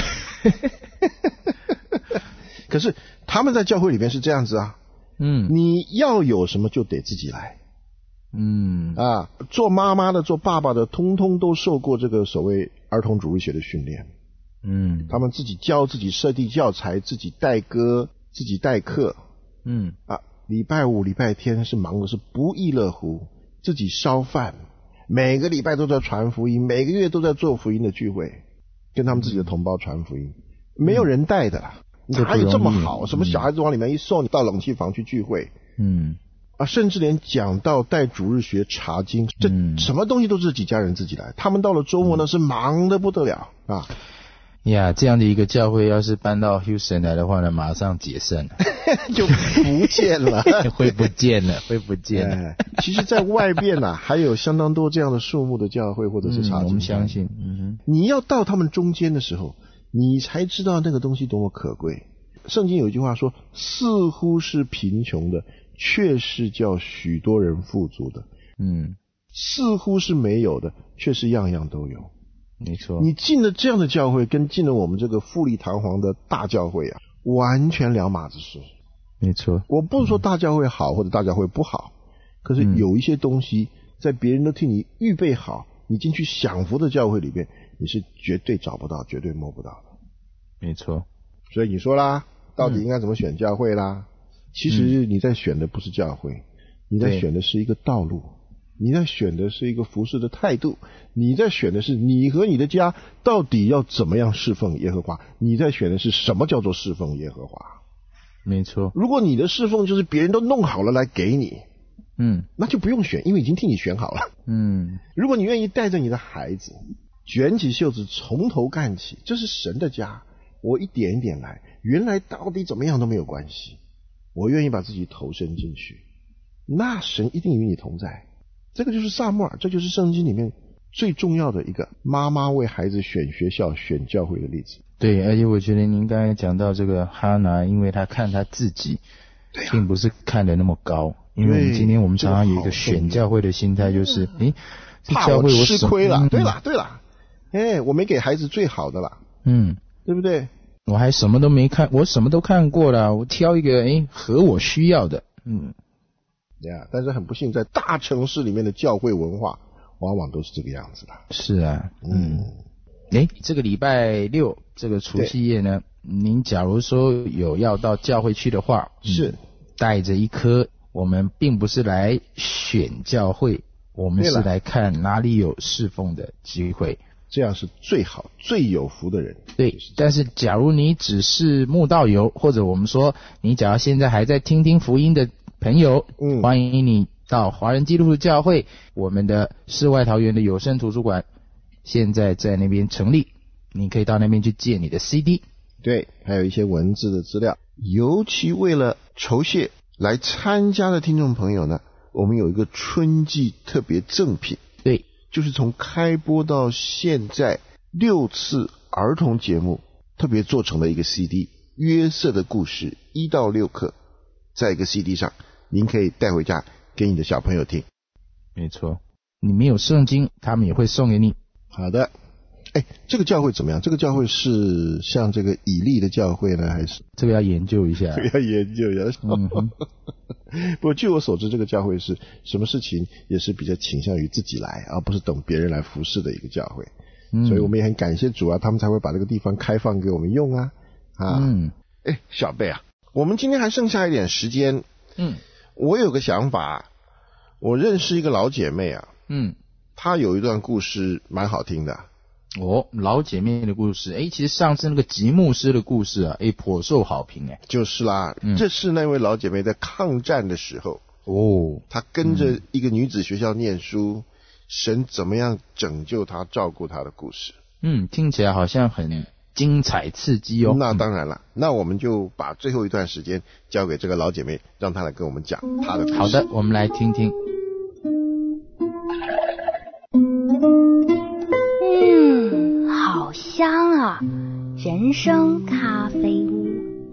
可是他们在教会里面是这样子啊，嗯，你要有什么就得自己来，嗯啊，做妈妈的做爸爸的通通都受过这个所谓儿童主日学的训练，嗯，他们自己教自己设计教材，自己带歌，自己带课，嗯啊。礼拜五礼拜天是忙的是不亦乐乎，自己烧饭，每个礼拜都在传福音，每个月都在做福音的聚会，跟他们自己的同胞传福音，没有人带的啦，哪有这么好？什么小孩子往里面一送，你到冷气房去聚会，嗯啊，甚至连讲道带主日学查经，这什么东西都是几家人自己来，他们到了周末呢是忙得不得了啊。 呀，这样的一个教会要是搬到 Houston 来的话呢，马上解散就不见了会不见了会不见了、哎、 其实在外边啊还有相当多这样的数目的教会或者是查经、 嗯、我们相信、嗯、 你要到他们中间的时候，你才知道那个东西多么可贵。圣经有一句话说，似乎是贫穷的，却是叫许多人富足的。嗯，似乎是没有的，却是样样都有。 没错， 你进了这样的教会，跟进了我们这个富丽堂皇的大教会啊，完全两码子事。 没错， 我不是说大教会好或者大教会不好，可是有一些东西在别人都替你预备好，你进去享福的教会里边，你是绝对找不到，绝对摸不到的。 没错， 所以你说啦，到底应该怎么选教会啦？嗯、其实你在选的不是教会，你在选的是一个道路。你在选的是一个服侍的态度，你在选的是你和你的家到底要怎么样侍奉耶和华，你在选的是什么叫做侍奉耶和华。 没错， 如果你的侍奉就是别人都弄好了来给你，嗯，那就不用选，因为已经替你选好了。嗯，如果你愿意带着你的孩子卷起袖子从头干起，这是神的家，我一点一点来，原来到底怎么样都没有关系，我愿意把自己投身进去，那神一定与你同在。这个就是撒母耳，这就是圣经里面最重要的一个妈妈为孩子选学校选教会的例子。 对，而且我觉得您刚才讲到这个哈拿，因为他看他自己并不是看得那么高，因为我们今天我们常常有一个选教会的心态，就是诶，这教会我吃亏了、嗯、对了对了，哎，我没给孩子最好的了，嗯，对不对？ 我还什么都没看，我什么都看过了，我挑一个诶合我需要的。嗯， 呀，但是很不幸，在大城市里面的教会文化往往都是这个样子的。 是啊， 嗯， 诶，这个礼拜六这个除夕夜呢，您假如说有要到教会去的话， 是、嗯、 带着一颗，我们并不是来选教会，我们是来看哪里有侍奉的机会。 这样是最好最有福的人。 对，但是假如你只是慕道友，或者我们说你假如现在还在听听福音的朋友，嗯，欢迎你到华人基督徒教会，我们的世外桃源的有声图书馆现在在那边成立，你可以到那边去借你的 C D。 对，还有一些文字的资料。尤其为了酬谢来参加的听众朋友呢，我们有一个春季特别赠品。 对， 就是从开播到现在六次儿童节目特别做成了一个 C D， 约瑟的故事一到六课，在一个 C D 上，您可以带回家给你的小朋友听。 没错，你没有圣经，他们也会送给你。 好的。哎，这个教会怎么样？这个教会是像这个以利的教会呢，还是？ 这个要研究一下。 这个要研究一下。 嗯哼。 不过据我所知，这个教会是什么事情也是比较倾向于自己来，而不是等别人来服侍的一个教会。嗯。所以我们也很感谢主啊，他们才会把这个地方开放给我们用啊。啊。 嗯。 哎，小贝啊，我们今天还剩下一点时间。 嗯。 我有个想法，我认识一个老姐妹啊。 嗯。 她有一段故事蛮好听的。 哦，老姐妹的故事，诶，其实上次那个吉牧师的故事啊，诶，颇受好评诶。 就是啦，嗯、这是那位老姐妹在抗战的时候， 哦， 她跟着一个女子学校念书，嗯、神怎么样拯救她、照顾她的故事。 嗯，听起来好像很精彩刺激哦。 那当然了，那我们就把最后一段时间交给这个老姐妹，让她来跟我们讲她的故事。 好的，我们来听听。 香啊，人生咖啡屋。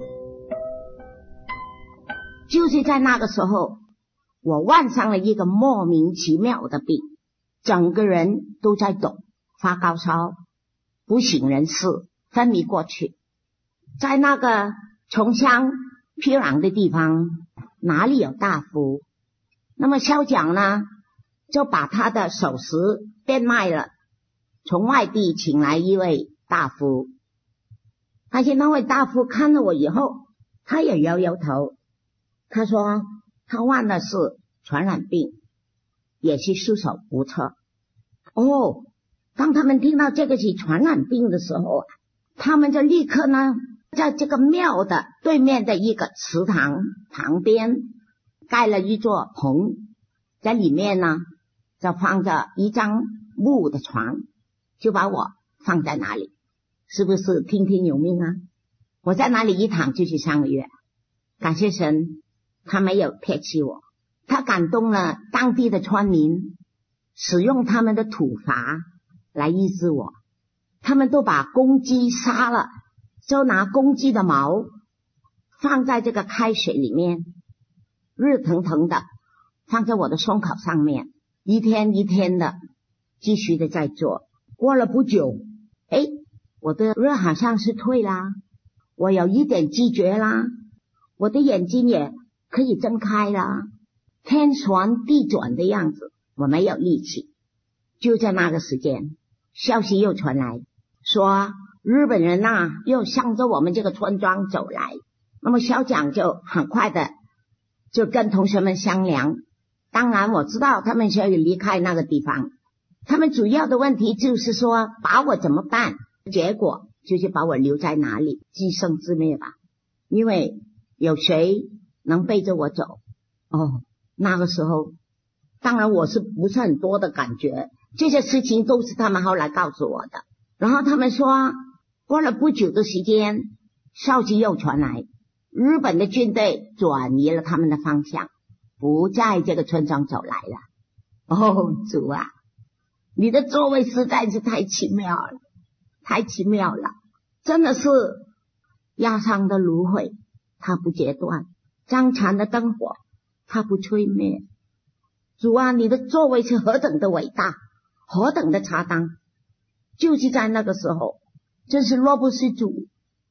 就是在那个时候，我患上了一个莫名其妙的病，整个人都在抖，发高烧，不省人事，昏迷过去。在那个穷乡僻壤的地方，哪里有大夫？那么校长呢，就把他的首饰变卖了，从外地请来一位大夫。而且那位大夫看了我以后，他也摇摇头，他说他患的是传染病，也是束手无策。哦，当他们听到这个是传染病的时候，他们就立刻呢，在这个庙的对面的一个祠堂旁边盖了一座棚，在里面呢就放着一张木的床，就把我放在那里。是不是听天由命啊？我在那里一躺就是三个月，感谢神，他没有撇弃我，他感动了当地的村民，使用他们的土法来医治我。他们都把公鸡杀了，就拿公鸡的毛放在这个开水里面，热腾腾的放在我的胸口上面，一天一天的继续的在做。过了不久，诶，我的热好像是退啦，我有一点知觉啦，我的眼睛也可以睁开啦，天旋地转的样子，我没有力气。就在那个时间，消息又传来，说日本人呐、啊、又向着我们这个村庄走来。那么校长就很快的就跟同学们商量，当然我知道他们需要离开那个地方，他们主要的问题就是说把我怎么办，结果就是把我留在哪里，自生自灭吧，因为有谁能背着我走。哦，那个时候当然我是不是很多的感觉，这些事情都是他们后来告诉我的。然后他们说过了不久的时间，消息又传来，日本的军队转移了他们的方向，不在这个村庄走来了。哦，主啊，你的作为实在是太奇妙了，太奇妙了，真的是压伤的芦荟它不截断，将残的灯火它不吹灭。主啊，你的作为是何等的伟大，何等的恰当。就是在那个时候，真是若不是主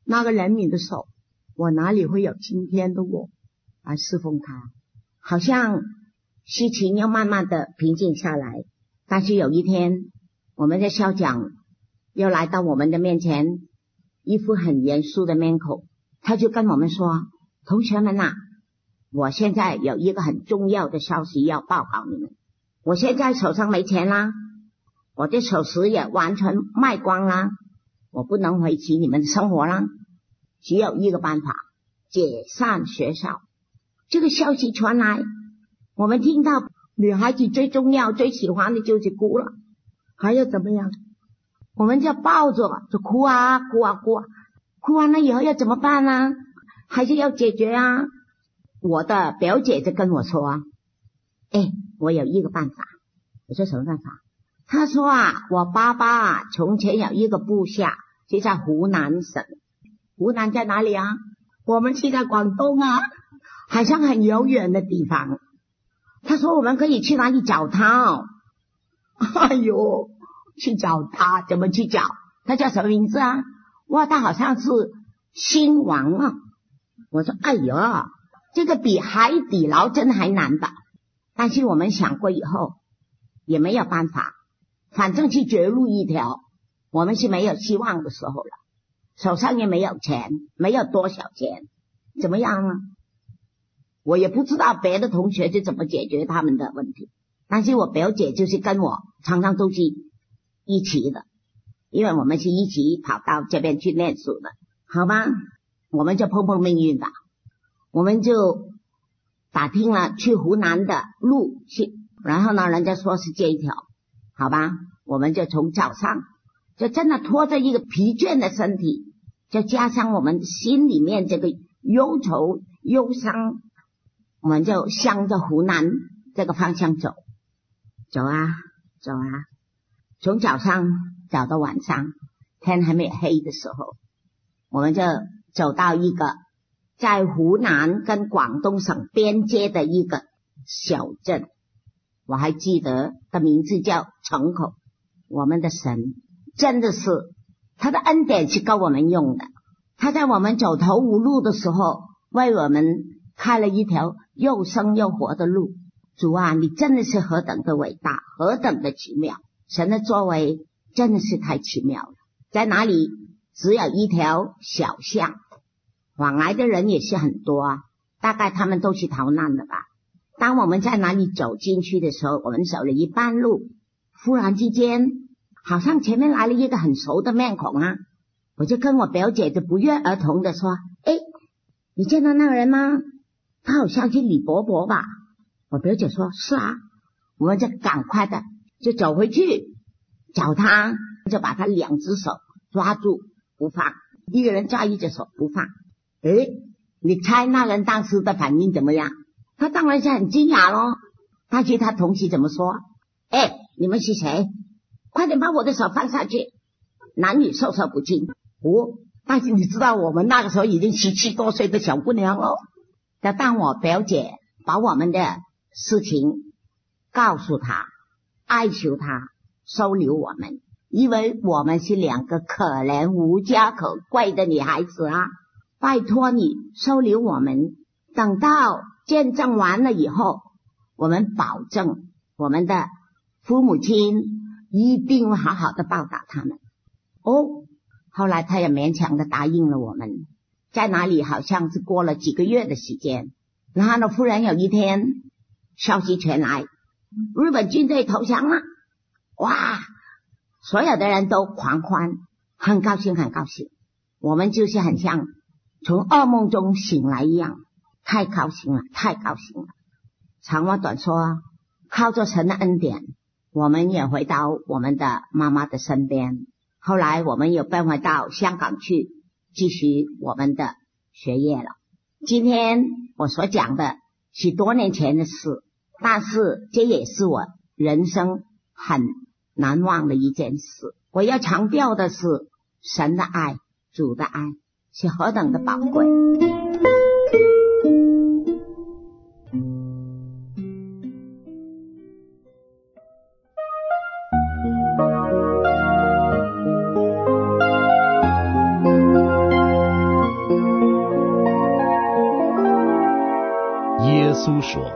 那个怜悯的手，我哪里会有今天的我来侍奉他？好像事情要慢慢的平静下来。但是有一天，我们的校长又来到我们的面前，一副很严肃的面孔，他就跟我们说，同学们啊，我现在有一个很重要的消息要报告你们。我现在手上没钱啦，我的首饰也完全卖光啦，我不能维持你们的生活啦，只有一个办法，解散学校。这个消息传来，我们听到女孩子最重要最喜欢的就是哭了，还要怎么样？我们就抱着就哭啊哭啊哭啊，哭完了以后要怎么办呢？还是要解决啊。我的表姐就跟我说啊，哎，我有一个办法。我说什么办法？她说啊，我爸爸啊从前有一个部下，就在湖南省。湖南在哪里啊？我们去在广东啊，好像很遥远的地方。他说我们可以去哪里找他哦？哎呦，去找他怎么去找？他叫什么名字啊？哇，他好像是新王啊。我说哎呦，这个比海底捞针还难吧。但是我们想过以后也没有办法，反正是绝路一条，我们是没有希望的时候了，手上也没有钱，没有多少钱，怎么样呢？我也不知道别的同学是怎么解决他们的问题，但是我表姐就是跟我常常都是一起的，因为我们是一起跑到这边去念书的，好吧？我们就碰碰命运吧。我们就打听了去湖南的路去，然后呢人家说是这一条，好吧？我们就从早上就真的拖着一个疲倦的身体，再加上我们心里面这个忧愁忧伤，我们就向着湖南这个方向走，走啊走啊，从早上走到晚上，天还没有黑的时候，我们就走到一个在湖南跟广东省边界的一个小镇，我还记得的名字叫城口。我们的神真的是他的恩典是够我们用的，他在我们走投无路的时候为我们开了一条又生又活的路。主啊，你真的是何等的伟大，何等的奇妙，神的作为真的是太奇妙了。在哪里只有一条小巷，往来的人也是很多啊，大概他们都是逃难的吧。当我们在哪里走进去的时候，我们走了一半路，忽然之间好像前面来了一个很熟的面孔啊，我就跟我表姐就不约而同的说，诶，你见到那个人吗？他好像是李伯伯吧。我表姐说是啊。我们就赶快的就走回去找他，就把他两只手抓住不放，一个人抓一只手不放。诶，你猜那人当时的反应怎么样？他当然是很惊讶咯，但是他同时怎么说？诶，你们是谁？快点把我的手放下去。男女授受不亲。哦，但是你知道我们那个时候已经十七多岁的小姑娘了。就当我表姐把我们的事情告诉他，哀求他收留我们，因为我们是两个可怜无家可归的女孩子啊，拜托你收留我们，等到见证完了以后，我们保证我们的父母亲一定会好好的报答他们。哦，后来他也勉强的答应了我们。在哪里好像是过了几个月的时间，然后呢忽然有一天消息传来，日本军队投降了。哇，所有的人都狂欢，很高兴很高兴。我们就是很像从噩梦中醒来一样，太高兴了太高兴了。长话短说，靠着神的恩典，我们也回到我们的妈妈的身边。后来我们又搬回到香港去继续我们的学业了。今天我所讲的是多年前的事，但是这也是我人生很难忘的一件事。我要强调的是，神的爱，主的爱是何等的宝贵。 稣说。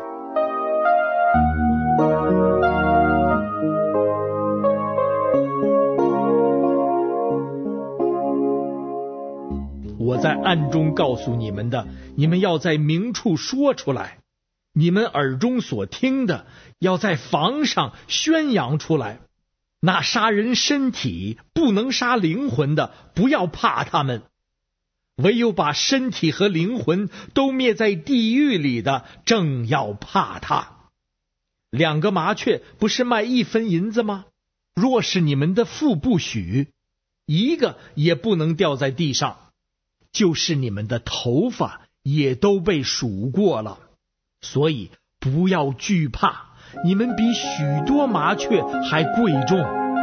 我在暗中告诉你们的，你们要在明处说出来；你们耳中所听的，要在房上宣扬出来。那杀人身体不能杀灵魂的，不要怕他们；唯有把身体和灵魂都灭在地狱里的，正要怕他。两个麻雀不是卖一分银子吗？若是你们的父不许，一个也不能掉在地上。就是你们的头发也都被数过了，所以不要惧怕，你们比许多麻雀还贵重。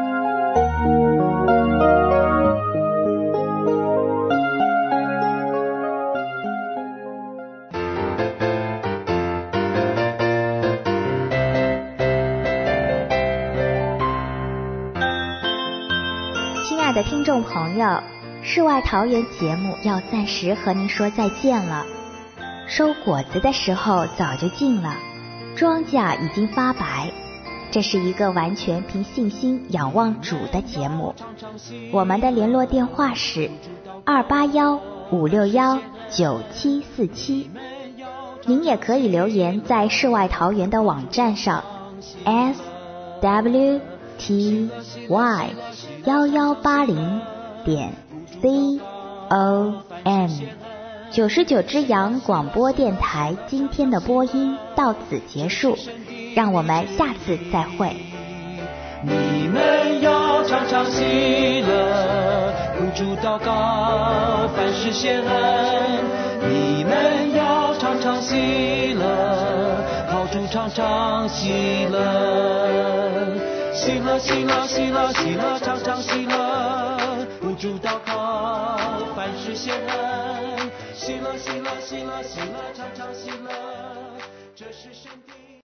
亲爱的听众朋友，世外桃源节目要暂时和您说再见了。收果子的时候早就近了，庄稼已经发白。这是一个完全凭信心仰望主的节目。我们的联络电话是二八幺五六幺九七四七。您也可以留言在世外桃源的网站上 s w t y 幺幺八零点C O M 九十九只羊广播电台今天的播音到此结束，让我们下次再会。 你们要常常喜乐，无主祷告，凡事谢恩。你们要常常喜乐，靠主常常喜乐，喜乐喜乐喜乐喜乐常常喜乐，无主祷告，凡事谢恩，喜乐喜乐喜乐喜乐常常喜乐，这是神的